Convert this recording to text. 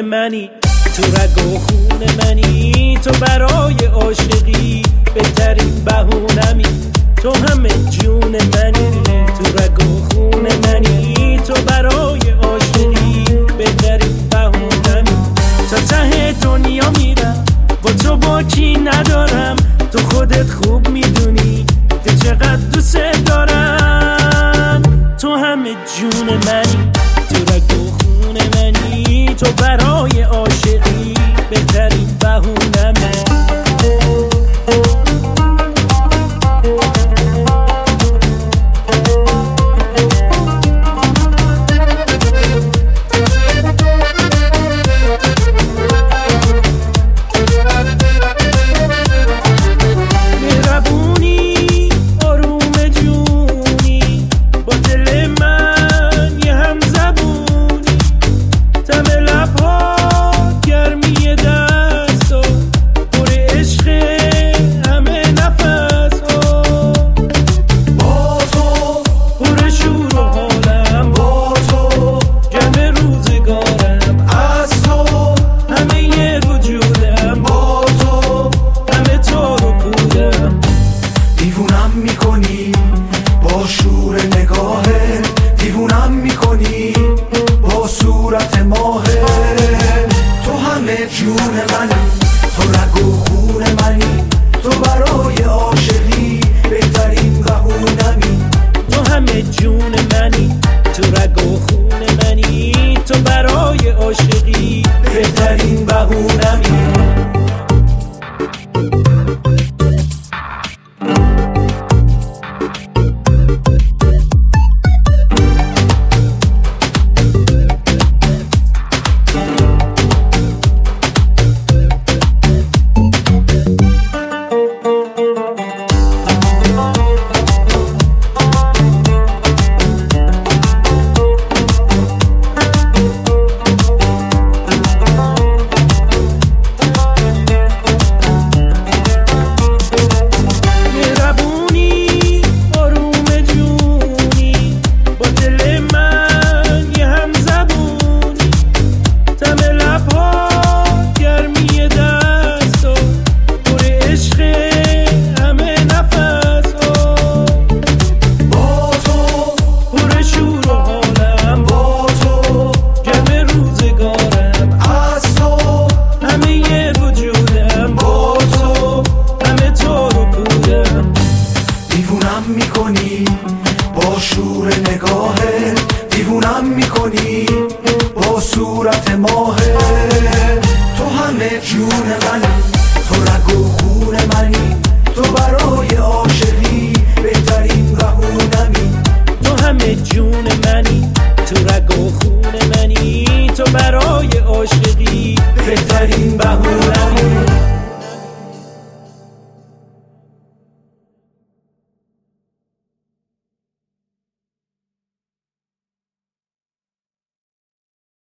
منی، تو رگ و خون منی، تو برای عاشقی بهترین بهونمی، تو همه جون منی، تو رگ و خون منی، تو برای عاشقی بهترین بهونمی. تا ته دنیا میرم با تو باکی ندارم، تو خودت خوب میدونی که چقدر دوست دارم. تو همه جون منی، تو رگ و خون منی، تو برای عاشقی بهترین بهونمی. با شور نگاهت دیوونم میکنی، با صورت ماهت. تو همه جون منی، تو رگ و خون منی، تو برای عاشقی بهترین بهونمی. تو همه جون منی، تو رگ و خون منی، تو برای عاشقی بهترین بهونمی. با شور نگاهت دیوونم میکنی، با صورت ماهت. تو همه جون منی، تو رگ و خون منی، تو برای عاشقی بهترین بهونمی. تو همه جون منی، تو رگ و خون منی، تو برای عاشقی بهترین بهونمی.